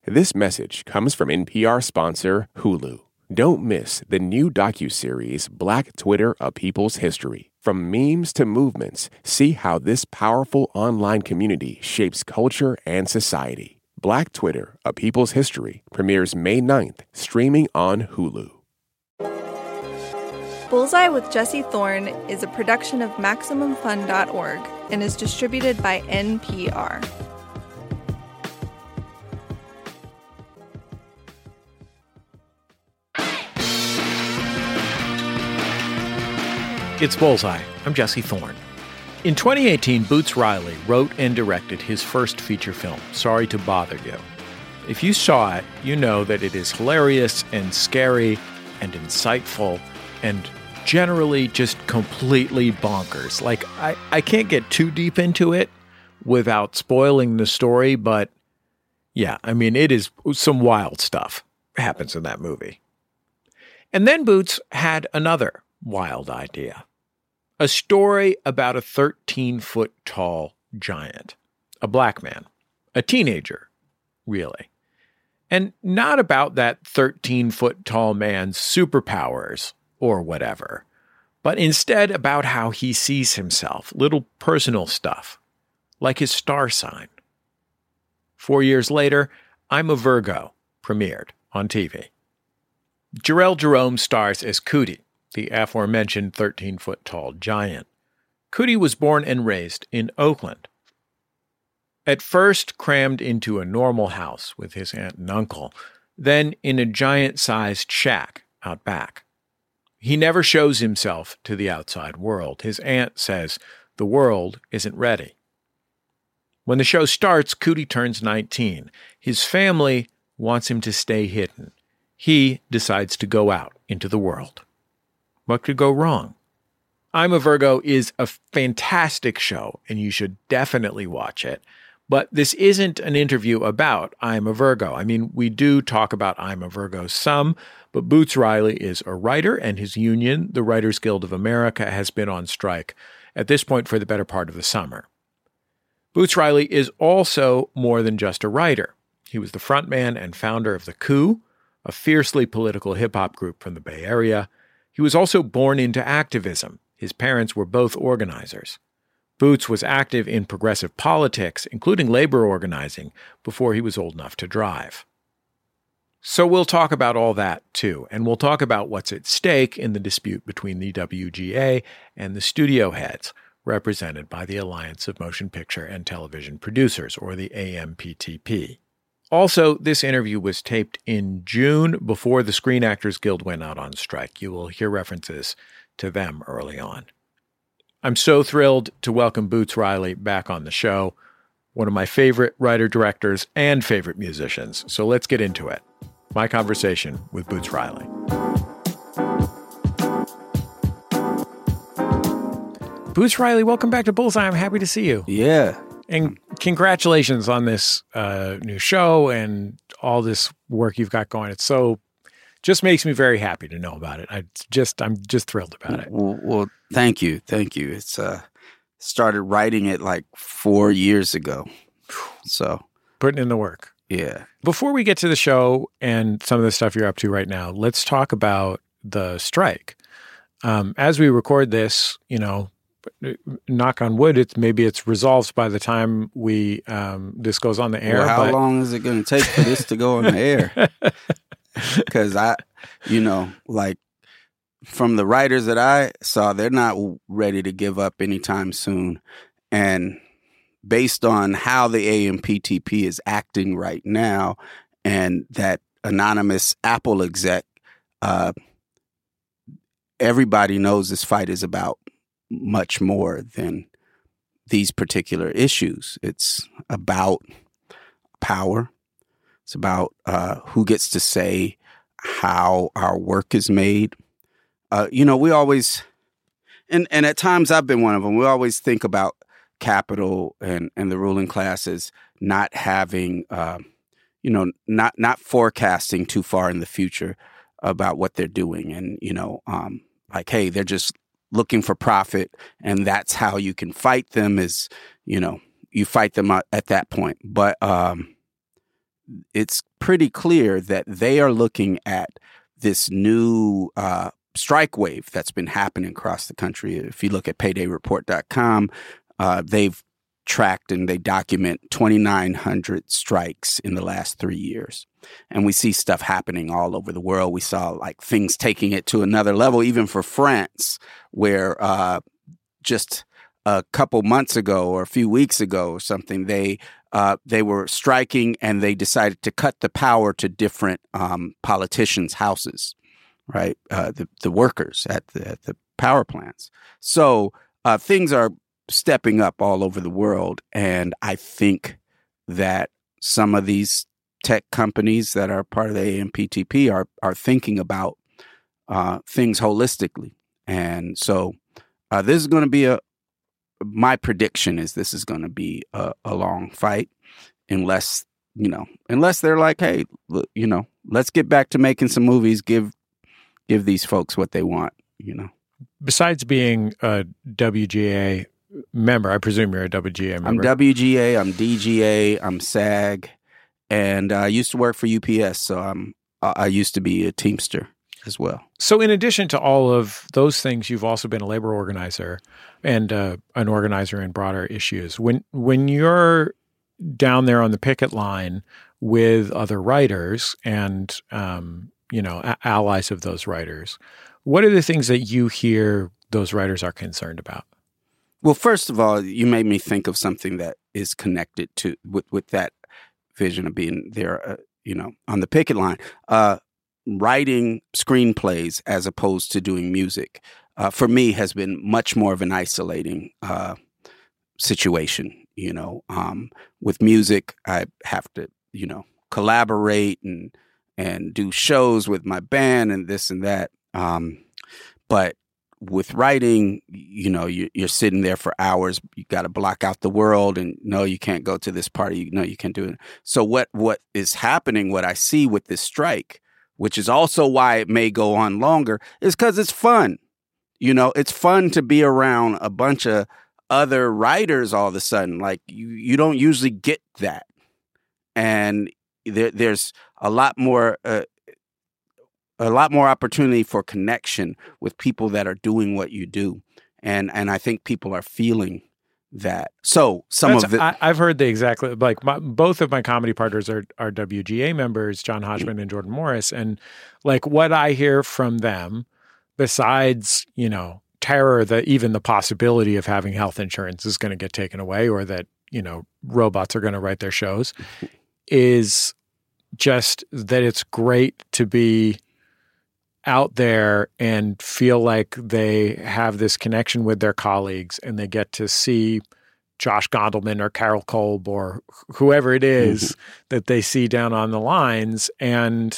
This message comes from NPR sponsor Hulu. Don't miss the new docuseries Black Twitter: A People's History. From memes to movements, see how this powerful online community shapes culture and society. Black Twitter: A People's History premieres May 9th, streaming on Hulu. Bullseye with Jesse Thorne is a production of MaximumFun.org and is distributed by NPR. It's Bullseye. I'm Jesse Thorne. In 2018, Boots Riley wrote and directed his first feature film, Sorry to Bother You. If you saw it, you know that it is hilarious and scary and insightful and generally just completely bonkers. Like, I can't get too deep into it without spoiling the story, but yeah, I mean, it is some wild stuff happens in that movie. And then Boots had another wild idea. A story about a 13-foot tall giant. A black man. A teenager, really. And not about that 13-foot tall man's superpowers or whatever, but instead about how he sees himself, little personal stuff, like his star sign. 4 years later, I'm a Virgo premiered on TV. Jharrel Jerome stars as Cootie, the aforementioned 13-foot-tall giant. Cootie was born and raised in Oakland. At first crammed into a normal house with his aunt and uncle, then in a giant-sized shack out back. He never shows himself to the outside world. His aunt says the world isn't ready. When the show starts, Cootie turns 19. His family wants him to stay hidden. He decides to go out into the world. What could go wrong? I'm a Virgo is a fantastic show, and you should definitely watch it. But this isn't an interview about I'm a Virgo. I mean, we do talk about I'm a Virgo some, but Boots Riley is a writer, and his union, the Writers Guild of America, has been on strike at this point for the better part of the summer. Boots Riley is also more than just a writer. He was the frontman and founder of The Coup, a fiercely political hip-hop group from the Bay Area. He was also born into activism. His parents were both organizers. Boots was active in progressive politics, including labor organizing, before he was old enough to drive. So we'll talk about all that, too, and we'll talk about what's at stake in the dispute between the WGA and the studio heads, represented by the Alliance of Motion Picture and Television Producers, or the AMPTP. Also, this interview was taped in June before the Screen Actors Guild went out on strike. You will hear references to them early on. I'm so thrilled to welcome Boots Riley back on the show, one of my favorite writer-directors and favorite musicians. So let's get into it. My conversation with Boots Riley. Boots Riley, welcome back to Bullseye. I'm happy to see you. Yeah. And congratulations on this new show and all this work you've got going. It's so, just makes me very happy to know about it. I'm just thrilled about it. Well, thank you. Thank you. It's started writing it like 4 years ago. So putting in the work. Yeah. Before we get to the show and some of the stuff you're up to right now, let's talk about the strike. As we record this, knock on wood, maybe it's resolved by the time we this goes on the air. Well, how long is it going to take for this to go on the air? Because from the writers that I saw, they're not ready to give up anytime soon. And based on how the AMPTP is acting right now, and that anonymous Apple exec, everybody knows this fight is about much more than these particular issues. It's about power. It's about who gets to say how our work is made. We always, and at times I've been one of them, we always think about capital and the ruling classes not having, not forecasting too far in the future about what they're doing. And, hey, they're just looking for profit, and that's how you can fight them is, you fight them at that point. But it's pretty clear that they are looking at this new strike wave that's been happening across the country. If you look at paydayreport.com, they've tracked and they document 2,900 strikes in the last 3 years. And we see stuff happening all over the world. We saw like things taking it to another level, even for France, where just a couple months ago or a few weeks ago or something, they were striking and they decided to cut the power to different politicians' houses, right? The workers at the power plants. So things are stepping up all over the world. And I think that some of these tech companies that are part of the AMPTP are thinking about things holistically. And so this is going to be my prediction is this is going to be a long fight unless they're like, hey, let's get back to making some movies, give these folks what they want, Besides being a WGA member, I presume you're a WGA member. I'm WGA, I'm DGA, I'm SAG, and I used to work for UPS, so I used to be a Teamster as well. So in addition to all of those things, you've also been a labor organizer and an organizer in broader issues. When you're down there on the picket line with other writers and allies of those writers, what are the things that you hear those writers are concerned about? Well, first of all, you made me think of something that is connected to with that vision of being there, on the picket line. Writing screenplays as opposed to doing music, for me, has been much more of an isolating situation. With music, I have to, collaborate and do shows with my band and this and that. But with writing, you're sitting there for hours. You got to block out the world and no, you can't go to this party. No, you can't do it. So what is happening, what I see with this strike, which is also why it may go on longer, is because it's fun. It's fun to be around a bunch of other writers all of a sudden. Like you don't usually get that. And there's a lot more opportunity for connection with people that are doing what you do. And I think people are feeling that. So I've heard both of my comedy partners are WGA members, John Hodgman and Jordan Morris. And like what I hear from them, besides, terror that even the possibility of having health insurance is going to get taken away or that, robots are going to write their shows, is just that it's great to be out there and feel like they have this connection with their colleagues and they get to see Josh Gondelman or Carol Kolb or whoever it is that they see down on the lines and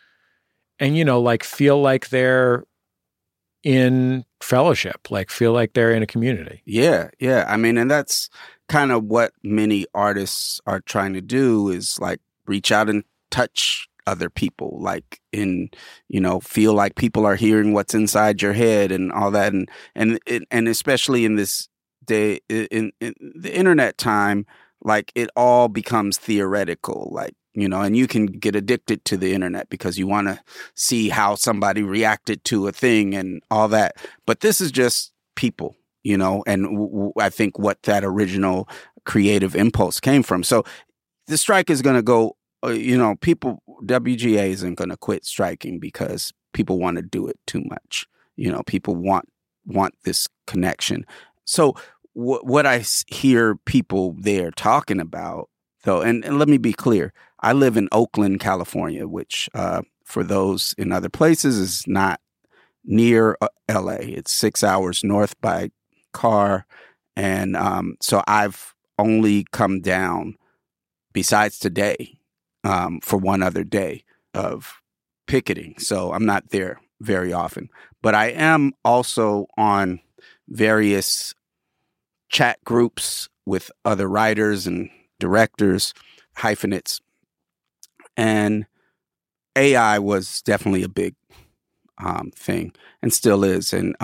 feel like they're in fellowship, feel like they're in a community. Yeah. Yeah. I mean, and that's kind of what many artists are trying to do is reach out and touch other people, feel like people are hearing what's inside your head and all that. And especially in this day, in the internet time, it all becomes theoretical, and you can get addicted to the internet because you want to see how somebody reacted to a thing and all that. But this is just people, and I think what that original creative impulse came from. So the strike is going to go, WGA isn't going to quit striking because people want to do it too much. People want this connection. So what I hear people there talking about, though, and let me be clear, I live in Oakland, California, which for those in other places is not near LA. It's 6 hours north by car. And so I've only come down, besides today, for one other day of picketing. So I'm not there very often. But I am also on various chat groups with other writers and directors, hyphenates. And AI was definitely a big thing and still is. And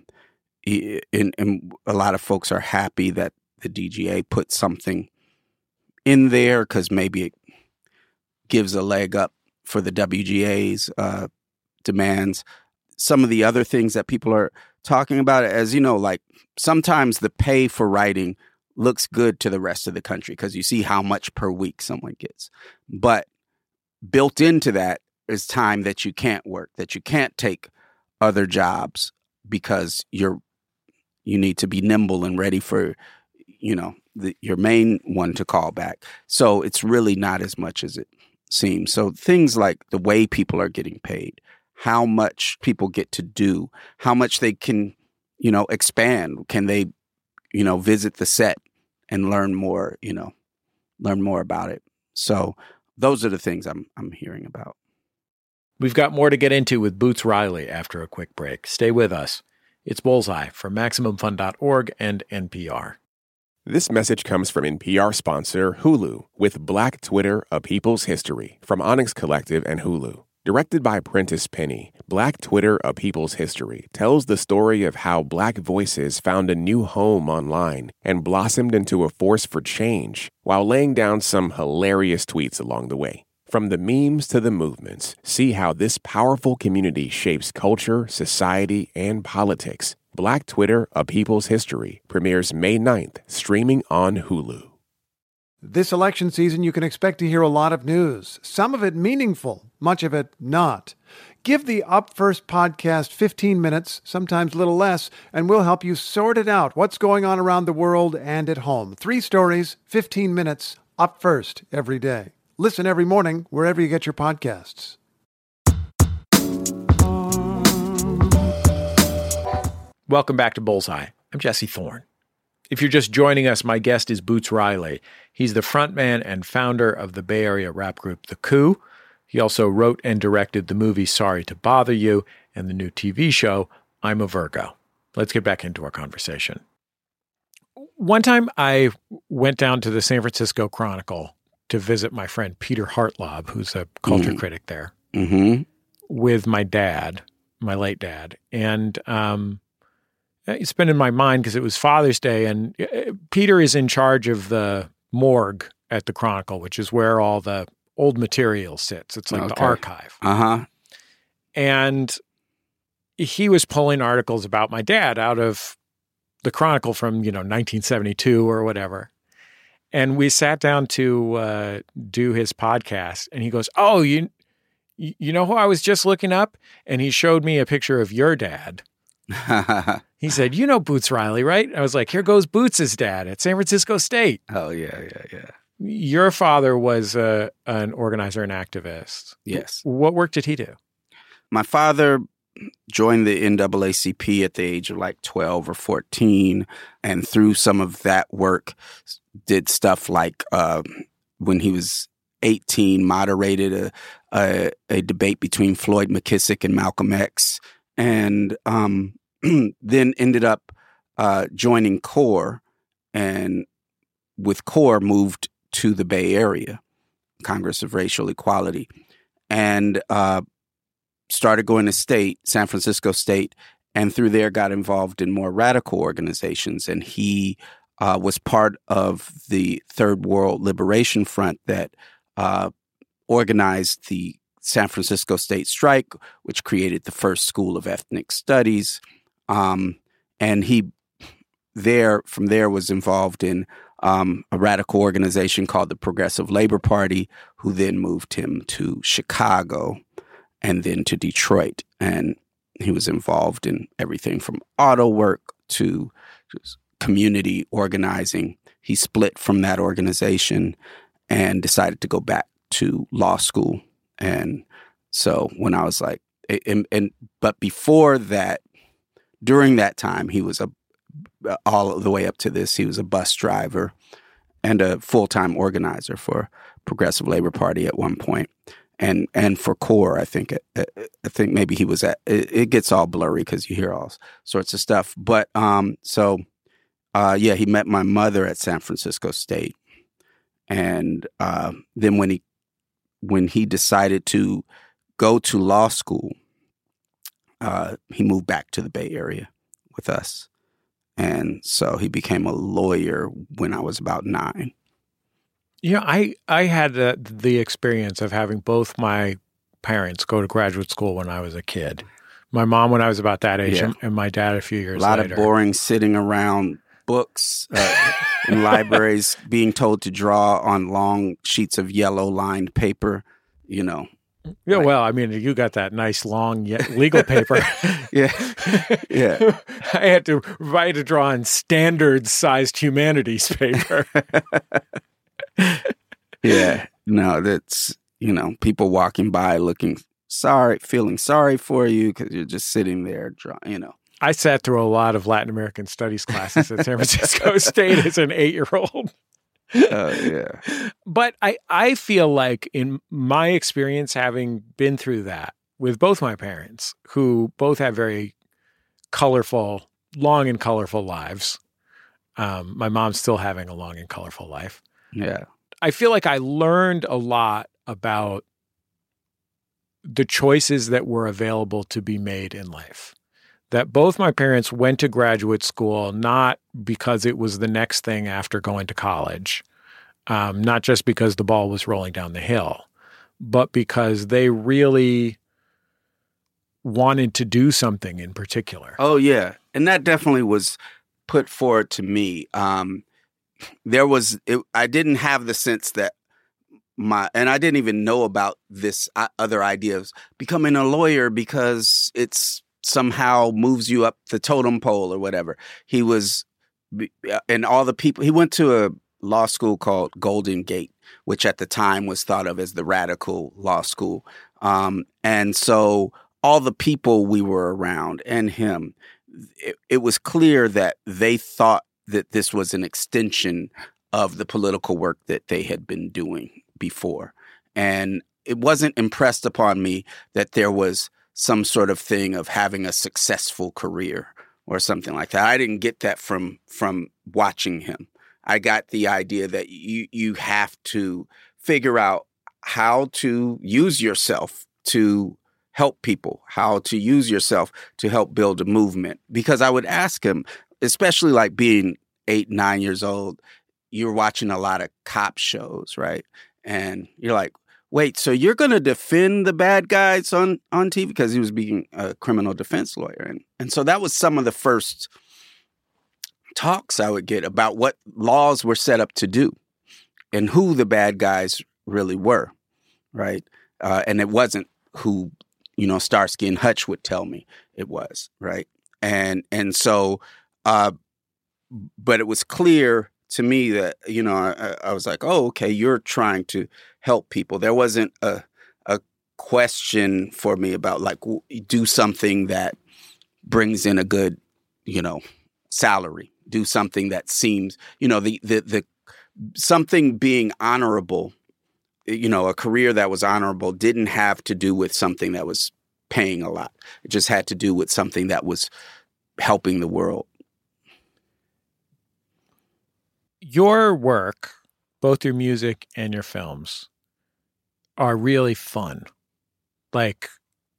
a lot of folks are happy that the DGA put something in there because maybe gives a leg up for the WGA's demands. Some of the other things that people are talking about, as you know, like sometimes the pay for writing looks good to the rest of the country because you see how much per week someone gets. But built into that is time that you can't work, that you can't take other jobs because you need to be nimble and ready for, your main one to call back. So it's really not as much as it seems. So things like the way people are getting paid, how much people get to do, how much they can, expand. Can they, visit the set and learn more about it. So those are the things I'm hearing about. We've got more to get into with Boots Riley after a quick break. Stay with us. It's Bullseye from MaximumFun.org and NPR. This message comes from NPR sponsor Hulu with Black Twitter, A People's History from Onyx Collective and Hulu. Directed by Prentice Penny, Black Twitter, A People's History tells the story of how Black voices found a new home online and blossomed into a force for change while laying down some hilarious tweets along the way. From the memes to the movements, see how this powerful community shapes culture, society, and politics. Black Twitter, A People's History premieres May 9th, streaming on Hulu. This election season, you can expect to hear a lot of news, some of it meaningful, much of it not. Give the Up First podcast 15 minutes, sometimes a little less, and we'll help you sort it out, what's going on around the world and at home. 3 stories, 15 minutes, Up First every day. Listen every morning wherever you get your podcasts. Welcome back to Bullseye. I'm Jesse Thorne. If you're just joining us, my guest is Boots Riley. He's the frontman and founder of the Bay Area rap group The Coup. He also wrote and directed the movie Sorry to Bother You and the new TV show I'm a Virgo. Let's get back into our conversation. One time I went down to the San Francisco Chronicle to visit my friend Peter Hartlaub, who's a culture critic there, with my dad, my late dad. And it's been in my mind because it was Father's Day, and Peter is in charge of the morgue at the Chronicle, which is where all the old material sits. It's like the archive. And he was pulling articles about my dad out of the Chronicle from, 1972 or whatever. And we sat down to do his podcast, and he goes, "Oh, you know who I was just looking up?" And he showed me a picture of your dad. He said, "You know Boots Riley, right?" I was like, "Here goes Boots' dad at San Francisco State." Oh, yeah. Your father was an organizer and activist. Yes. What work did he do? My father joined the NAACP at the age of like 12 or 14, and through some of that work did stuff like when he was 18, moderated a debate between Floyd McKissick and Malcolm X, and then ended up joining CORE, and with CORE moved to the Bay Area, Congress of Racial Equality, and started going to San Francisco State, and through there got involved in more radical organizations. And he was part of the Third World Liberation Front that organized the San Francisco State Strike, which created the first School of Ethnic Studies. And he from there was involved in a radical organization called the Progressive Labor Party, who then moved him to Chicago and then to Detroit. And he was involved in everything from auto work to community organizing. He split from that organization and decided to go back to law school. And so when I was like, but before that, during that time, he was all the way up to this, he was a bus driver and a full-time organizer for Progressive Labor Party at one point. And for CORE, I think maybe he was at, it gets all blurry because you hear all sorts of stuff. But he met my mother at San Francisco State. And then when he decided to go to law school, he moved back to the Bay Area with us. And so he became a lawyer when I was about 9. I had the experience of having both my parents go to graduate school when I was a kid. My mom when I was about that age, and my dad a few years later. A lot of boring sitting around books in libraries, being told to draw on long sheets of yellow lined paper, Yeah, well, I mean, you got that nice long legal paper. Yeah. I had to draw on standard-sized humanities paper. Yeah. No, that's, people walking by looking feeling sorry for you because you're just sitting there drawing, I sat through a lot of Latin American studies classes at San Francisco State as an 8-year-old. Yeah. But I feel like in my experience, having been through that with both my parents, who both have very colorful, long and colorful lives. My mom's still having a long and colorful life. Yeah. I feel like I learned a lot about the choices that were available to be made in life. That both my parents went to graduate school not because it was the next thing after going to college, not just because the ball was rolling down the hill, but because they really wanted to do something in particular. Oh, yeah. And that definitely was put forward to me. I didn't have the sense that and I didn't even know about this other idea of becoming a lawyer because it's somehow moves you up the totem pole or whatever. He was, and all the people, he went to a law school called Golden Gate, which at the time was thought of as the radical law school. And so all the people we were around and him, it was clear that they thought that this was an extension of the political work that they had been doing before. And it wasn't impressed upon me that there was some sort of thing of having a successful career or something like that. I didn't get that from watching him. I got the idea that you have to figure out how to use yourself to help people, how to use yourself to help build a movement. Because I would ask him, especially like being 8, 9 years old, you're watching a lot of cop shows, right? And you're like, wait, so you're going to defend the bad guys on TV? Because he was being a criminal defense lawyer. And so that was some of the first talks I would get about what laws were set up to do and who the bad guys really were, right? And it wasn't who, Starsky and Hutch would tell me it was, right? And so, but it was clear to me that, I was like, oh, okay, you're trying to help people. There wasn't a question for me about like, do something that brings in a good, salary, do something that seems, the something being honorable, a career that was honorable didn't have to do with something that was paying a lot. It just had to do with something that was helping the world. Your work, both your music and your films, are really fun. Like,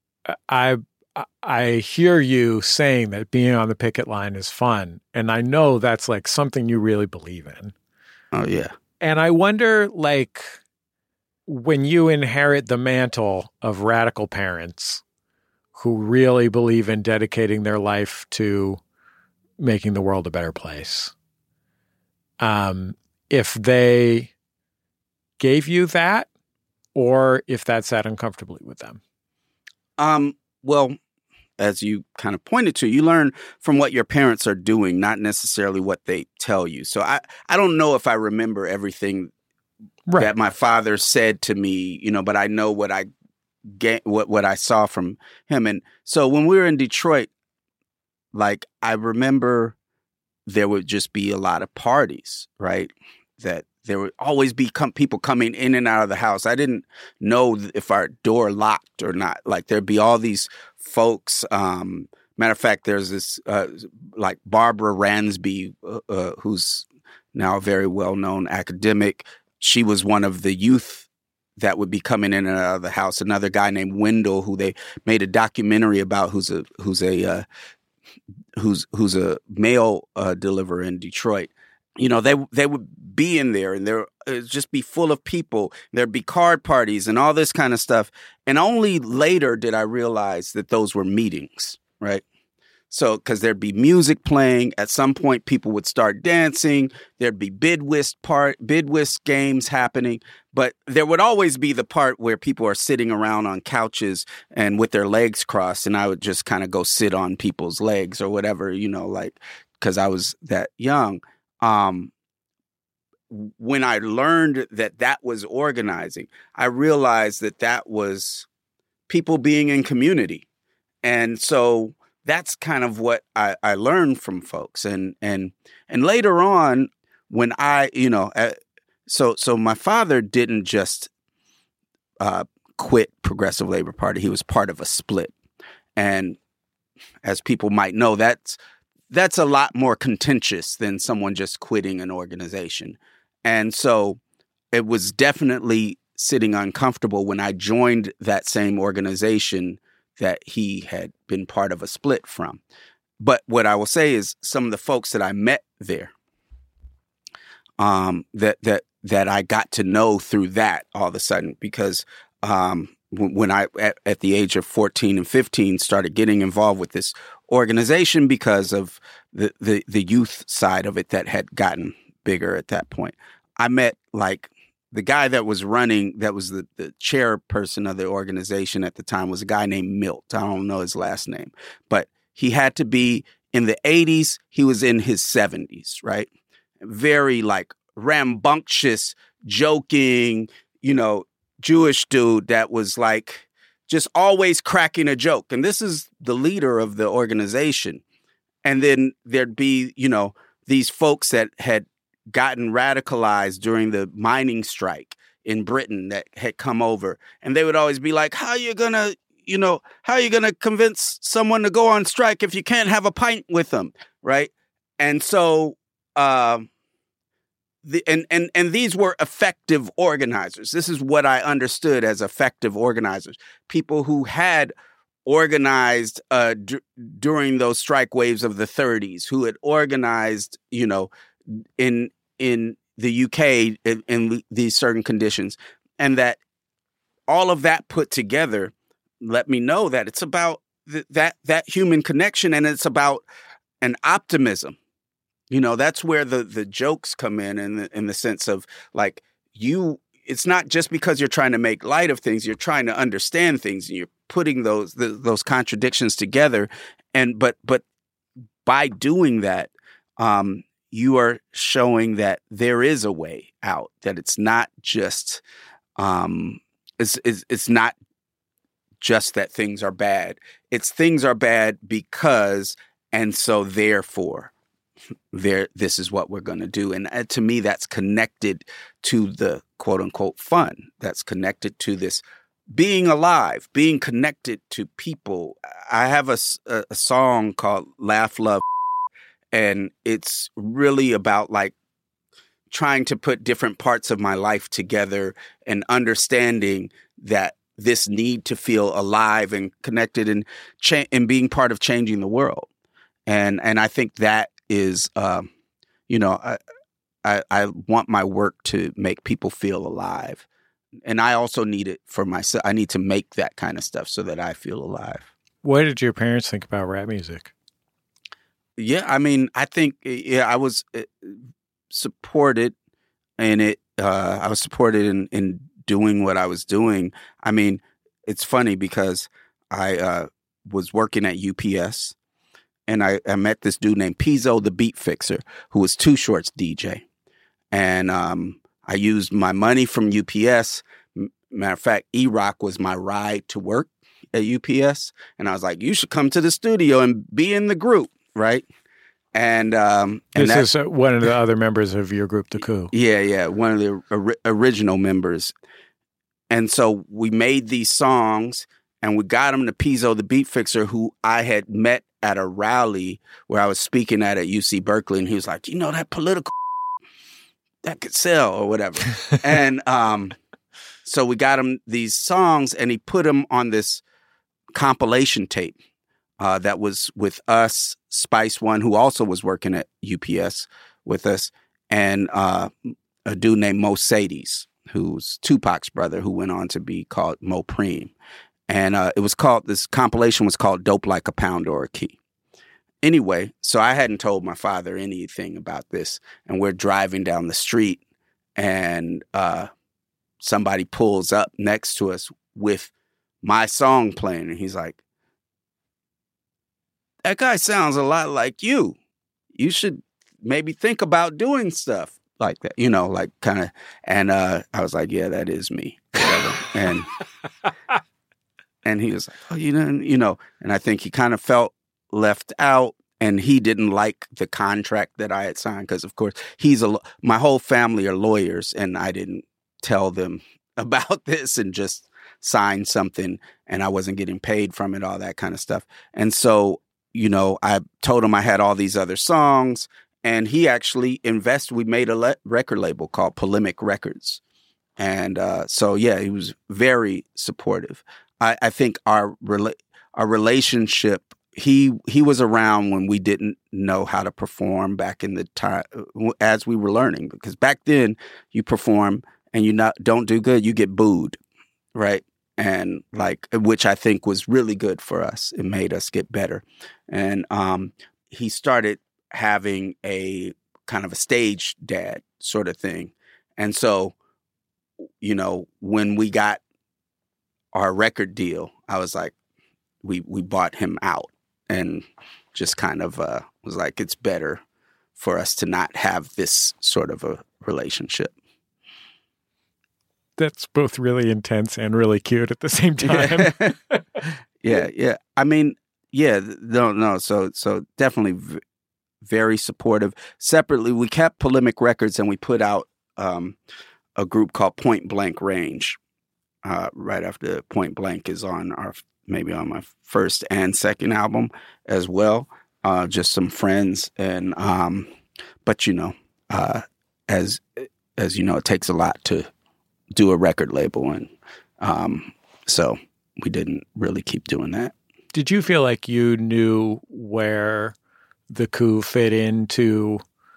I hear you saying that being on the picket line is fun, and I know that's like something you really believe in. Oh, yeah. And I wonder, like, when you inherit the mantle of radical parents who really believe in dedicating their life to making the world a better place, if they gave you that, or if that sat uncomfortably with them? Well, as you kind of pointed to, you learn from what your parents are doing, not necessarily what they tell you. So I don't know if I remember everything that my father said to me, but I know what I saw from him. And so when we were in Detroit, like, I remember there would just be a lot of parties, right? That there would always be people coming in and out of the house. I didn't know if our door locked or not. Like, there'd be all these folks. Matter of fact, there's this like Barbara Ransby, who's now a very well-known academic. She was one of the youth that would be coming in and out of the house. Another guy named Wendell, who they made a documentary about, who's a mail deliverer in Detroit. They would be in there, and there just be full of people. There'd be card parties and all this kind of stuff. And only later did I realize that those were meetings, right? So, because there'd be music playing. At some point, people would start dancing. There'd be bid whist games happening. But there would always be the part where people are sitting around on couches and with their legs crossed. And I would just kind of go sit on people's legs or whatever, like, because I was that young. When I learned that was organizing, I realized that was people being in community. And so that's kind of what I learned from folks. And later on, when so my father didn't just quit Progressive Labor Party. He was part of a split. And as people might know, that's a lot more contentious than someone just quitting an organization. And so it was definitely sitting uncomfortable when I joined that same organization that he had been part of a split from. But what I will say is some of the folks that I met there, that I got to know through that all of a sudden, because when I, at the age of 14 and 15, started getting involved with this organization because of the youth side of it that had gotten bigger at that point. I met the guy that was running, that was the chairperson of the organization at the time, was a guy named Milt. I don't know his last name, but he had to be in the 80s. He was in his 70s, right? Very rambunctious, joking, Jewish dude that was just always cracking a joke. And this is the leader of the organization. And then there'd be, these folks that had gotten radicalized during the mining strike in Britain that had come over. And they would always be like, how are you going to convince someone to go on strike if you can't have a pint with them, right? And so and these were effective organizers. This is what I understood as effective organizers. People who had organized during those strike waves of the 30s, who had organized, in the UK in these certain conditions, and that all of that put together let me know that it's about that human connection, and it's about an optimism. That's where the jokes come in the sense of it's not just because you're trying to make light of things, you're trying to understand things, and you're putting those contradictions together. But by doing that, you are showing that there is a way out, that it's not just it's not just that things are bad. It's things are bad because, and so therefore, this is what we're going to do. And to me, that's connected to the quote unquote fun. That's connected to this being alive, being connected to people. I have a song called Laugh, Love, and it's really about trying to put different parts of my life together and understanding that this need to feel alive and connected and being part of changing the world. And I think that is, I want my work to make people feel alive. And I also need it for myself. I need to make that kind of stuff so that I feel alive. What did your parents think about rap music? Yeah, I think, I was supported in it. I was supported in doing what I was doing. It's funny because I was working at UPS, and I met this dude named Pizzo the Beat Fixer, who was Too Short's DJ. And I used my money from UPS. Matter of fact, E-Rock was my ride to work at UPS. And I was like, you should come to the studio and be in the group, right? And this is one of the other members of your group, The Coup. Yeah, one of the original members. And so we made these songs, and we got them to Pizzo the Beat Fixer, who I had met at a rally where I was speaking at UC Berkeley, and he was like, that political that could sell or whatever. And so we got him these songs, and he put them on this compilation tape that was with us, Spice One, who also was working at UPS with us, and a dude named Mo Sadies, who's Tupac's brother, who went on to be called Mo Preem. And this compilation was called Dope Like a Pound or a Key. Anyway, so I hadn't told my father anything about this, and we're driving down the street, and somebody pulls up next to us with my song playing, and he's like, "That guy sounds a lot like you. You should maybe think about doing stuff like that," like kind of. And I was like, "Yeah, that is me." and he was like, "Oh, and I think he kind of felt left out, and he didn't like the contract that I had signed because, of course, my whole family are lawyers, and I didn't tell them about this and just signed something, and I wasn't getting paid from it, all that kind of stuff. And so, I told him I had all these other songs, and he actually invested. We made a record label called Polemic Records, and so yeah, he was very supportive. I think our relationship. He was around when we didn't know how to perform back in the time as we were learning, because back then you perform and you don't do good, you get booed, right? And which I think was really good for us. It made us get better. And he started having a kind of a stage dad sort of thing. And so, when we got our record deal, I was like, we bought him out. And just kind of was like, it's better for us to not have this sort of a relationship. That's both really intense and really cute at the same time. Yeah. I mean, yeah, no. So definitely very supportive. Separately, we kept Polemic Records, and we put out a group called Point Blank Range. Right after Point Blank is on maybe on my first and second album as well. Just some friends. And, but as it takes a lot to do a record label. And, so we didn't really keep doing that. Did you feel like you knew where the Coup fit into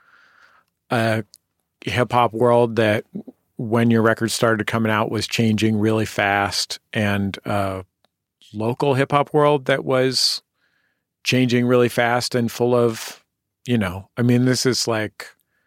a hip hop world that when your record started coming out was changing really fast, and local hip hop world that was changing really fast and full of, this is like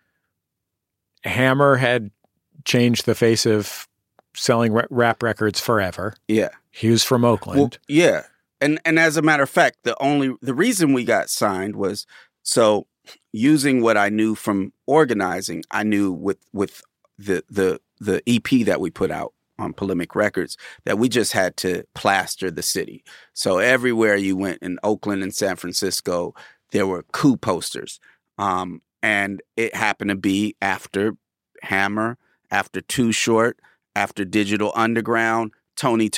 Hammer had changed the face of selling rap records forever. Yeah. He was from Oakland. Well, yeah. And as a matter of fact, the reason we got signed was, so using what I knew from organizing, I knew with the EP that we put out on Polemic Records, that we just had to plaster the city. So everywhere you went in Oakland and San Francisco, there were Coup posters. And it happened to be after Hammer, after Too Short, after Digital Underground, Tony,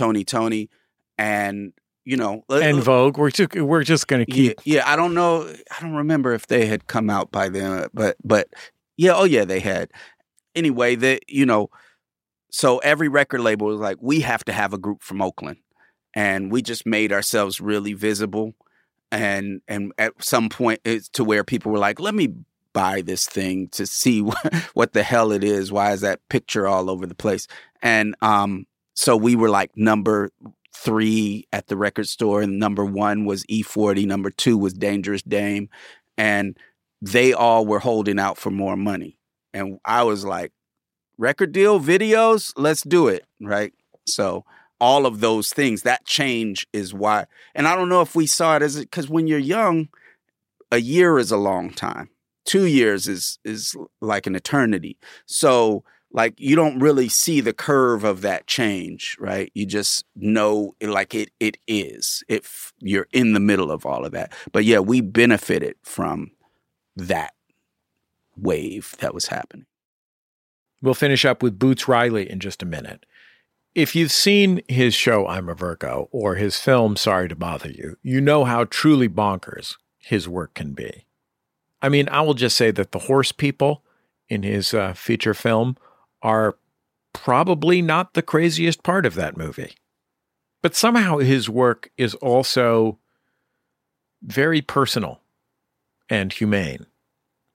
and and Vogue. We're just going to keep. Yeah, I don't know. I don't remember if they had come out by then, but yeah, oh yeah, they had. Anyway, so every record label was like, we have to have a group from Oakland, and we just made ourselves really visible. And at some point, it's to where people were like, let me buy this thing to see what the hell it is. Why is that picture all over the place? And so we were like number 3 at the record store, and number 1 was E40, number 2 was Dangerous Dame, and they all were holding out for more money. And I was like, record deal, videos, let's do it, right? So all of those things, that change is why. And I don't know if we saw it as, because when you're young, a year is a long time. 2 years is like an eternity. So like you don't really see the curve of that change, right? You just know like it is. If you're in the middle of all of that. But yeah, we benefited from that wave that was happening. We'll finish up with Boots Riley in just a minute. If you've seen his show, I'm a Virgo, or his film, Sorry to Bother You, you know how truly bonkers his work can be. I mean, I will just say that the horse people in his feature film are probably not the craziest part of that movie. But somehow his work is also very personal and humane.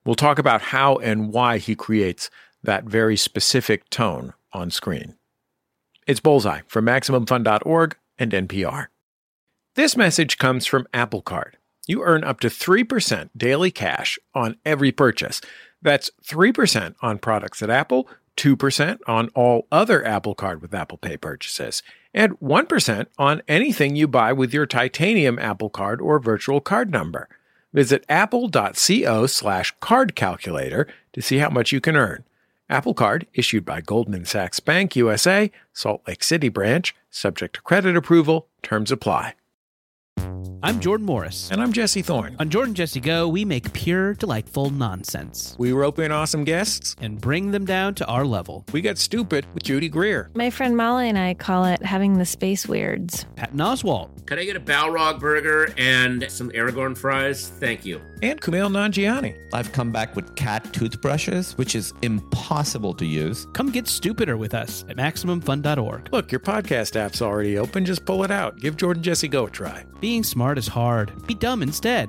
We'll talk about how and why he creates that very specific tone on screen. It's Bullseye from MaximumFun.org and NPR. This message comes from Apple Card. You earn up to 3% daily cash on every purchase. That's 3% on products at Apple, 2% on all other Apple Card with Apple Pay purchases, and 1% on anything you buy with your titanium Apple Card or virtual card number. Visit apple.co/card calculator to see how much you can earn. Apple Card, issued by Goldman Sachs Bank USA, Salt Lake City branch, subject to credit approval, terms apply. I'm Jordan Morris. And I'm Jesse Thorne. On Jordan Jesse Go, we make pure, delightful nonsense. We rope in awesome guests and bring them down to our level. We get stupid with Judy Greer. My friend Molly and I call it having the space weirds. Patton Oswalt. Can I get a Balrog burger and some Aragorn fries? Thank you. And Kumail Nanjiani. I've come back with cat toothbrushes, which is impossible to use. Come get stupider with us at MaximumFun.org. Look, your podcast app's already open. Just pull it out. Give Jordan Jesse Go a try. Being smart is hard. Be dumb instead.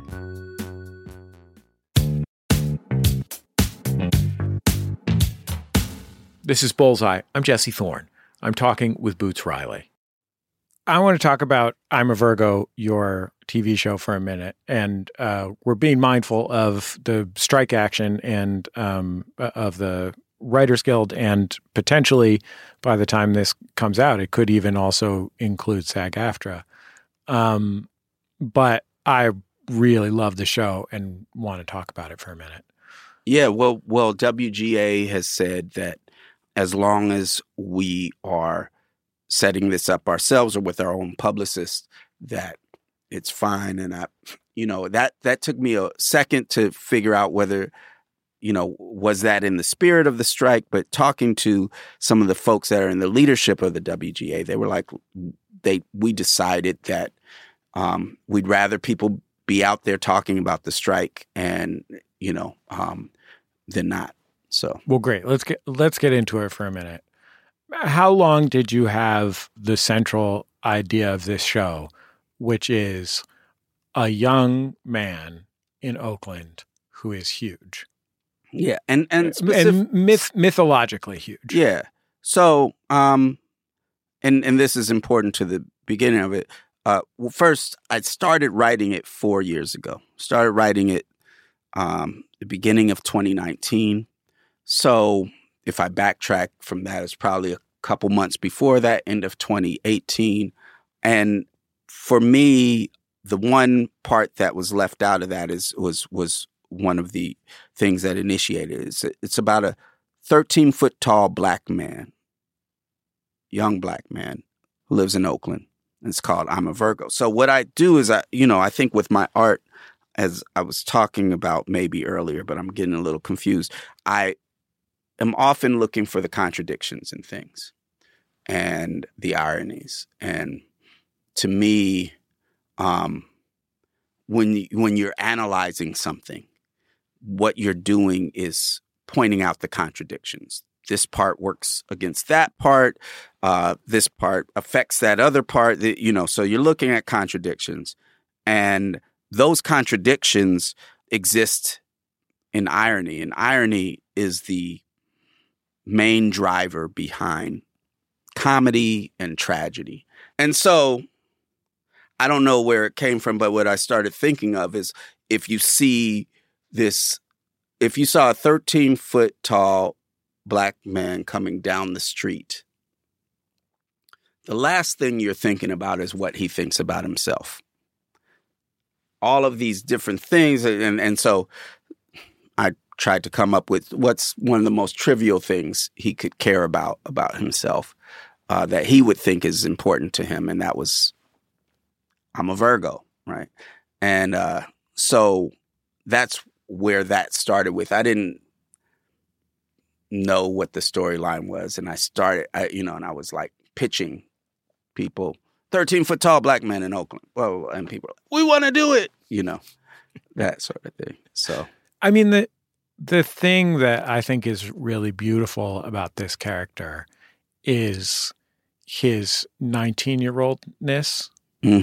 This is Bullseye. I'm Jesse Thorne. I'm talking with Boots Riley. I want to talk about I'm a Virgo, your TV show, for a minute. And we're being mindful of the strike action and of the Writers Guild, and potentially by the time this comes out, it could even also include SAG-AFTRA. But I really love the show and want to talk about it for a minute. Yeah, well, WGA has said that as long as we are setting this up ourselves or with our own publicist, that it's fine. And that took me a second to figure out whether, was that in the spirit of the strike? But talking to some of the folks that are in the leadership of the WGA, they were like, we decided that we'd rather people be out there talking about the strike and, than not. So, well, great. Let's get into it for a minute. How long did you have the central idea of this show, which is a young man in Oakland who is huge? Yeah, and mythologically huge. Yeah. So, and this is important to the beginning of it. Well, first, I started writing it 4 years ago. Started writing it the beginning of 2019. So if I backtrack from that, it's probably a couple months before that, end of 2018. And for me, the one part that was left out of that was one of the things that initiated it. It's about a 13-foot tall black man, young black man who lives in Oakland. It's called I'm a Virgo. So what I do is I think with my art, as I was talking about maybe earlier, but I'm getting a little confused, I am often looking for the contradictions in things and the ironies. And to me, when you're analyzing something, what you're doing is pointing out the contradictions. This part works against that part. This part affects that other part. So you're looking at contradictions, and those contradictions exist in irony. And irony is the main driver behind comedy and tragedy. And so I don't know where it came from, but what I started thinking of is if you saw a 13-foot tall black man coming down the street, the last thing you're thinking about is what he thinks about himself. All of these different things. And so I tried to come up with what's one of the most trivial things he could care about himself, that he would think is important to him. And that was, I'm a Virgo, right? And so that's where that started with. I didn't know what the storyline was. And I started, and I was like pitching people, 13-foot tall black man in Oakland. Well, and people were like, we want to do it, that sort of thing. So, I mean, the thing that I think is really beautiful about this character is his 19-year-oldness,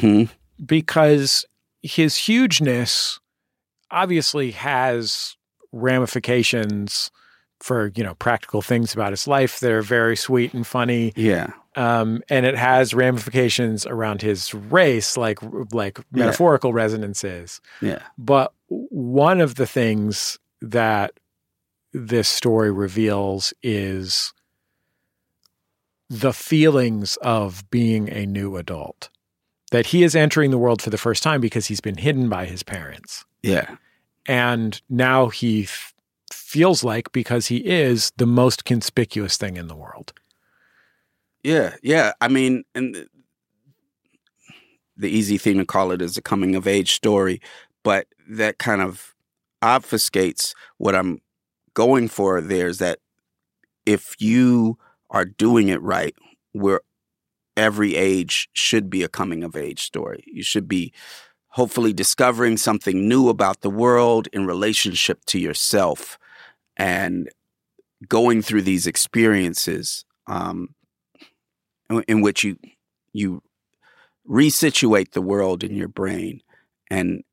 because his hugeness obviously has ramifications for, practical things about his life that are very sweet and funny. Yeah. And it has ramifications around his race, like metaphorical resonances. Yeah. But one of the things that this story reveals is the feelings of being a new adult, that he is entering the world for the first time because he's been hidden by his parents. Yeah. And now he feels like, because he is, the most conspicuous thing in the world. Yeah. Yeah. I mean, and the easy thing to call it is a coming of age story, but that kind of obfuscates what I'm going for there, is that if you are doing it right, where every age should be a coming of age story. You should be hopefully discovering something new about the world in relationship to yourself, and going through these experiences in which you resituate the world in your brain and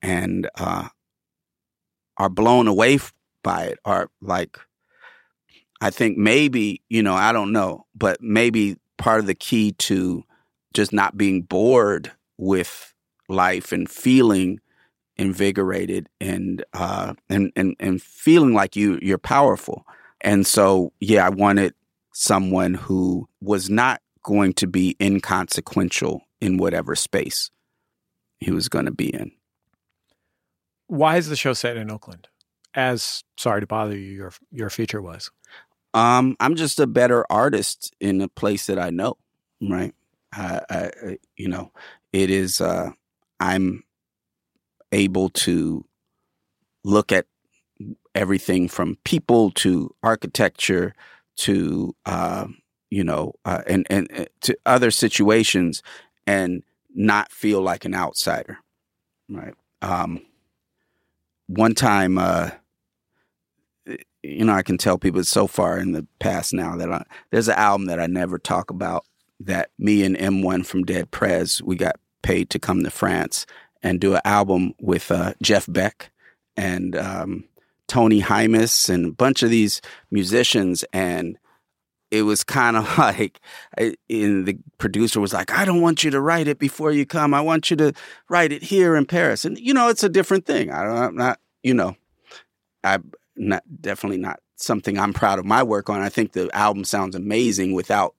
are blown away by it, are like, I think maybe, I don't know, but maybe part of the key to just not being bored with life and feeling invigorated and feeling like you're powerful. And so, yeah, I wanted someone who was not going to be inconsequential in whatever space he was going to be in. Why is the show set in Oakland? As Sorry to Bother You, your feature was. I'm just a better artist in a place that I know, right? It is, I'm able to look at everything from people to architecture to, and to other situations and not feel like an outsider, right? One time, I can tell people so far in the past now that there's an album that I never talk about, that me and M1 from Dead Prez, we got paid to come to France and do an album with Jeff Beck and Tony Hymas and a bunch of these musicians. And it was kind of like, the producer was like, I don't want you to write it before you come. I want you to write it here in Paris. And, it's a different thing. Definitely not something I'm proud of my work on. I think the album sounds amazing without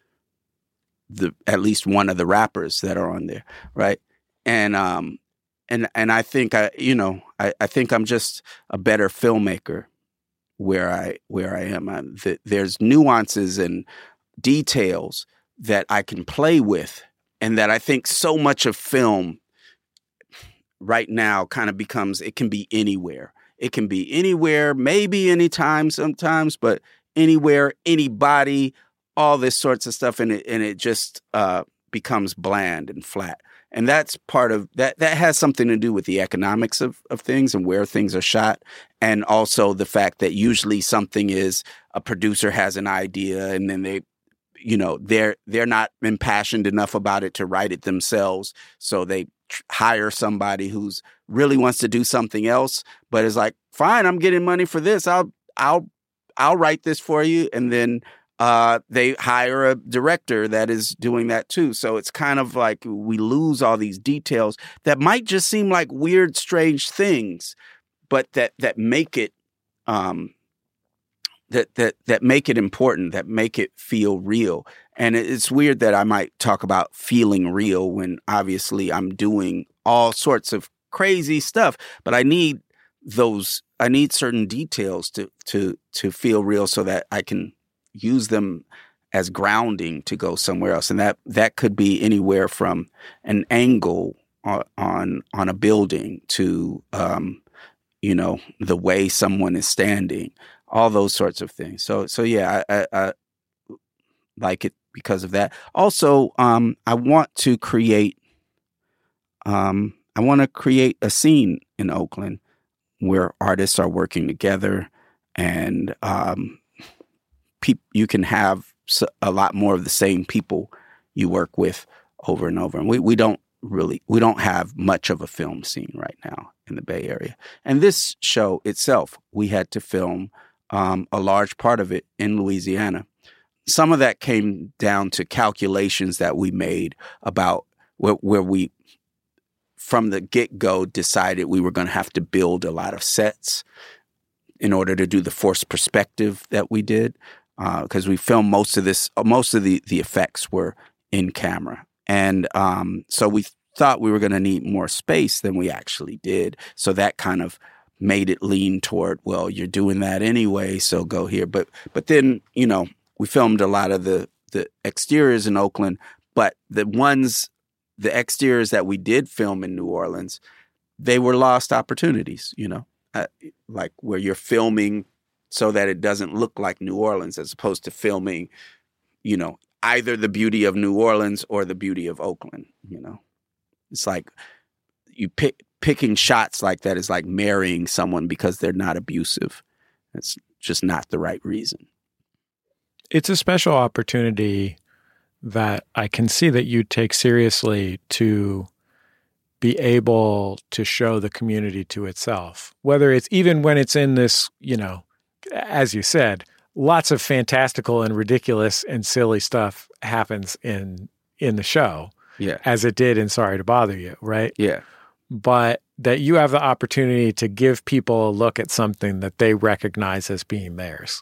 at least one of the rappers that are on there, right? And I think I think I'm just a better filmmaker where I am. There's nuances and details that I can play with, and that I think so much of film right now kind of becomes, it can be anywhere. It can be anywhere, maybe anytime sometimes, but anywhere, anybody, all this sorts of stuff. And it just becomes bland and flat. And that's part of that. That has something to do with the economics of things and where things are shot. And also the fact that usually something is, a producer has an idea and then they're not impassioned enough about it to write it themselves. So they hire somebody who's really wants to do something else, but is like, fine, I'm getting money for this. I'll write this for you. And then they hire a director that is doing that too. So it's kind of like we lose all these details that might just seem like weird, strange things, but that make it that make it important, that make it feel real. And it's weird that I might talk about feeling real when obviously I'm doing all sorts of crazy stuff, but I need certain details to feel real so that I can use them as grounding to go somewhere else. And that could be anywhere from an angle on a building to, the way someone is standing, all those sorts of things. So yeah, I like it because of that. Also, I want to create a scene in Oakland where artists are working together, and you can have a lot more of the same people you work with over and over. And we don't have much of a film scene right now in the Bay Area. And this show itself, we had to film a large part of it in Louisiana. Some of that came down to calculations that we made about where we, from the get-go, decided we were going to have to build a lot of sets in order to do the forced perspective that we did, because we filmed most of the effects were in camera. And so we thought we were going to need more space than we actually did. So that kind of made it lean toward, well, you're doing that anyway, so go here. But then, we filmed a lot of the exteriors in Oakland, but the exteriors that we did film in New Orleans, they were lost opportunities, like where you're filming so that it doesn't look like New Orleans, as opposed to filming, either the beauty of New Orleans or the beauty of Oakland, It's like you picking shots like that is like marrying someone because they're not abusive. It's just not the right reason. It's a special opportunity that I can see that you take seriously to be able to show the community to itself, whether it's even when it's in this, as you said, lots of fantastical and ridiculous and silly stuff happens in the show. Yeah. As it did in Sorry to Bother You, right? Yeah. But that you have the opportunity to give people a look at something that they recognize as being theirs.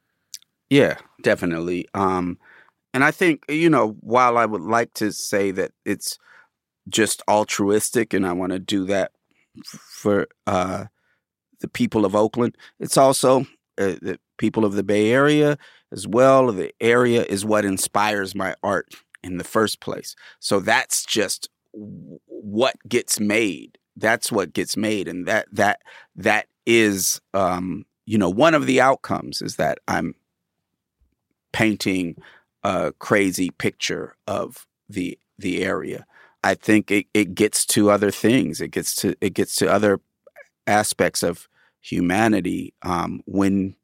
Yeah, definitely. And I think, while I would like to say that it's just altruistic and I want to do that for the people of Oakland, it's also the people of the Bay Area as well. The area is what inspires my art in the first place. So that's just what gets made. That's what gets made. And that is, one of the outcomes is that I'm painting a crazy picture of the area. I think it gets to other things. It gets to other aspects of humanity when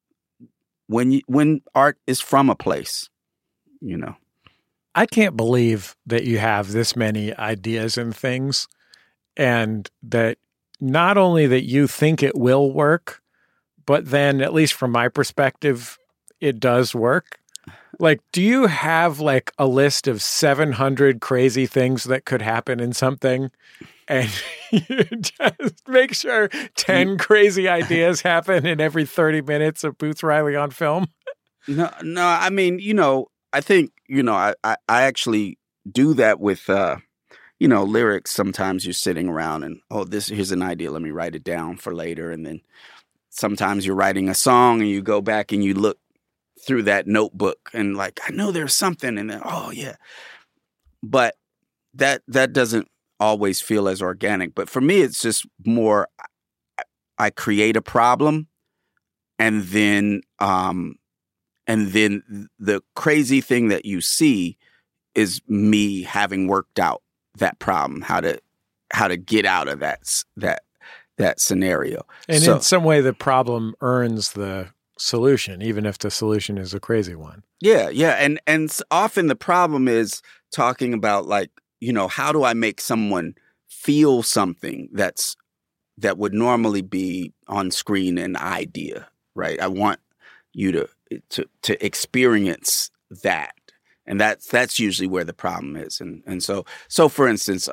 art is from a place, I can't believe that you have this many ideas and things, and that not only that you think it will work, but then, at least from my perspective, it does work. Like, do you have like a list of 700 crazy things that could happen in something, and you just make sure 10 crazy ideas happen in every 30 minutes of Boots Riley on film? No. I mean, I think, I actually do that with, lyrics. Sometimes you're sitting around and, here's an idea. Let me write it down for later. And then sometimes you're writing a song and you go back and you look through that notebook and like, I know there's something. And then, oh yeah. But that doesn't always feel as organic. But for me, it's just more, I create a problem and then the crazy thing that you see is me having worked out that problem, how to get out of that scenario. And in some way, the problem earns the solution, even if the solution is a crazy one. Yeah. And often the problem is talking about like, how do I make someone feel something that would normally be on screen an idea, right? I want you to experience that. And that's usually where the problem is. And so for instance,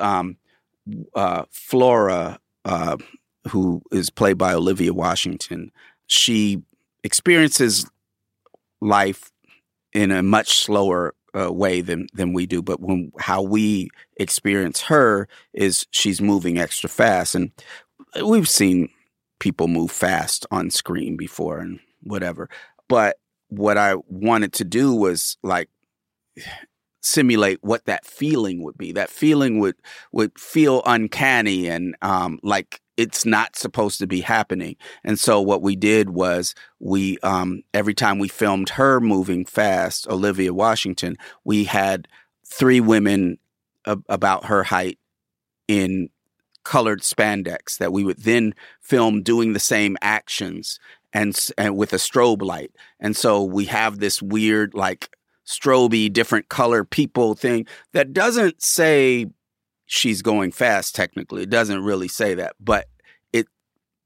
Flora, who is played by Olivia Washington, she experiences life in a much slower way than we do. But how we experience her is she's moving extra fast. And we've seen people move fast on screen before and whatever. But what I wanted to do was like simulate what that feeling would be. That feeling would feel uncanny and like it's not supposed to be happening. And so what we did was we every time we filmed her moving fast, Olivia Washington, we had 3 women about her height in colored spandex that we would then film doing the same actions and with a strobe light. And so we have this weird like strobe, different color people thing that doesn't say she's going fast technically. It doesn't really say that, but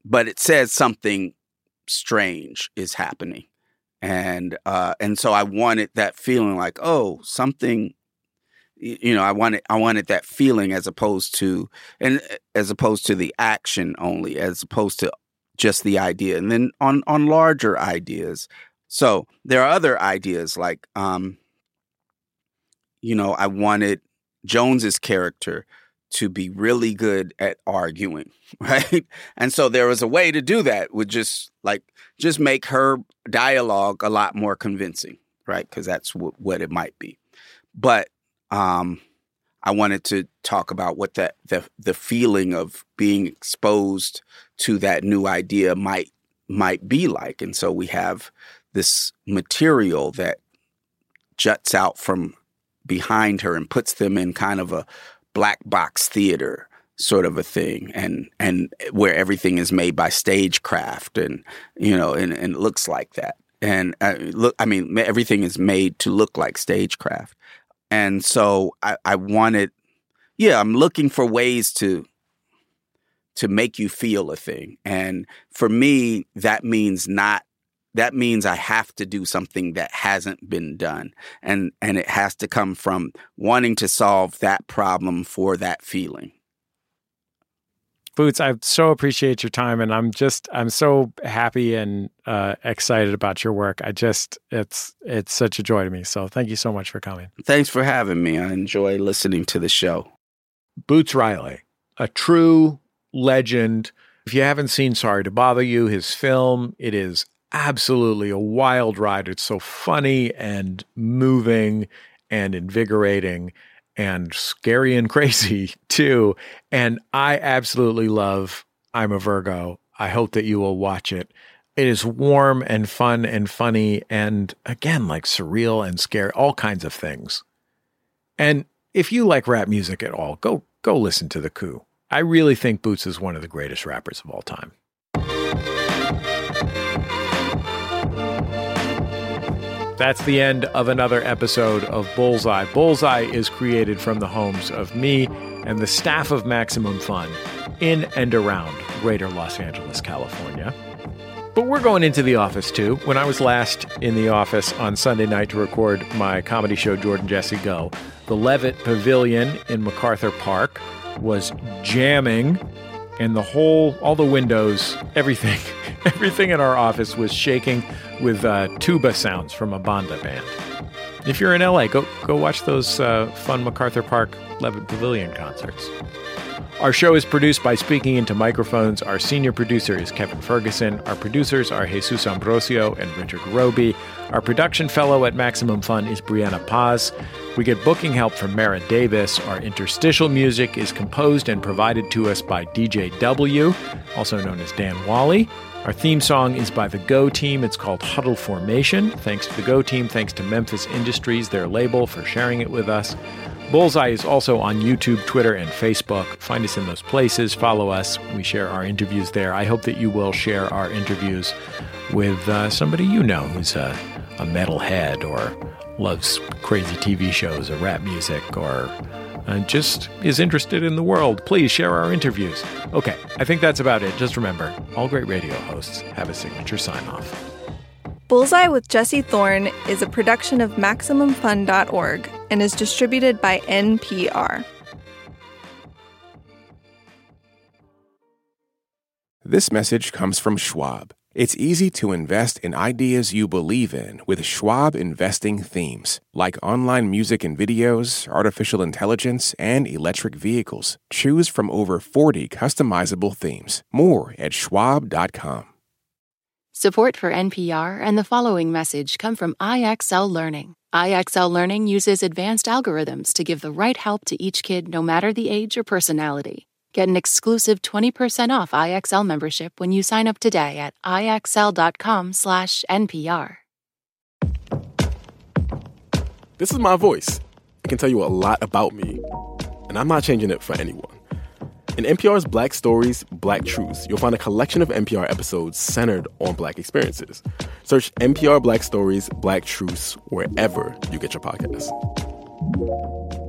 but it says something strange is happening. And so I wanted that feeling like, oh, something, I wanted that feeling as opposed to the action only, as opposed to just the idea. And then on larger ideas. So there are other ideas like, I wanted Jones's character to be really good at arguing, right? And so there was a way to do that with just make her dialogue a lot more convincing, right? Because that's what it might be. But I wanted to talk about what the feeling of being exposed to that new idea might be like. And so we have this material that juts out from behind her and puts them in kind of a black box theater sort of a thing, and where everything is made by stagecraft, and it looks like that. And everything is made to look like stagecraft. And so I wanted, I'm looking for ways to make you feel a thing. And for me, that means I have to do something that hasn't been done. And it has to come from wanting to solve that problem for that feeling. Boots, I so appreciate your time, and I'm so happy and excited about your work. It's such a joy to me. So thank you so much for coming. Thanks for having me. I enjoy listening to the show. Boots Riley, a true legend. If you haven't seen Sorry to Bother You, his film, it is absolutely a wild ride. It's so funny and moving and invigorating and scary and crazy too. And I absolutely love I'm a Virgo. I hope that you will watch it. It is warm and fun and funny and, again, like surreal and scary, all kinds of things. And if you like rap music at all, go listen to The Coup. I really think Boots is one of the greatest rappers of all time. That's the end of another episode of Bullseye. Bullseye is created from the homes of me and the staff of Maximum Fun in and around Greater Los Angeles, California. But we're going into the office too. When I was last in the office on Sunday night to record my comedy show, Jordan Jesse Go, the Levitt Pavilion in MacArthur Park was jamming, and all the windows, everything in our office was shaking with tuba sounds from a banda band. If you're in LA, go watch those fun MacArthur Park Levitt Pavilion concerts. Our show is produced by Speaking Into Microphones. Our senior producer is Kevin Ferguson. Our producers are Jesus Ambrosio and Richard Roby. Our production fellow at Maximum Fun is Brianna Paz. We get booking help from Mara Davis. Our interstitial music is composed and provided to us by DJ W, also known as Dan Wally. Our theme song is by the Go Team. It's called Huddle Formation. Thanks to the Go Team. Thanks to Memphis Industries, their label, for sharing it with us. Bullseye is also on YouTube, Twitter, and Facebook. Find us in those places. Follow us. We share our interviews there. I hope that you will share our interviews with somebody you know who's a metalhead or loves crazy TV shows or rap music or just is interested in the world. Please share our interviews. Okay, I think that's about it. Just remember, all great radio hosts have a signature sign-off. Bullseye with Jesse Thorne is a production of MaximumFun.org and is distributed by NPR. This message comes from Schwab. It's easy to invest in ideas you believe in with Schwab investing themes, like online music and videos, artificial intelligence, and electric vehicles. Choose from over 40 customizable themes. More at schwab.com. Support for NPR and the following message come from IXL Learning. IXL Learning uses advanced algorithms to give the right help to each kid, no matter the age or personality. Get an exclusive 20% off IXL membership when you sign up today at IXL.com/NPR. This is my voice. It can tell you a lot about me, and I'm not changing it for anyone. In NPR's Black Stories, Black Truths, you'll find a collection of NPR episodes centered on Black experiences. Search NPR Black Stories, Black Truths wherever you get your podcasts.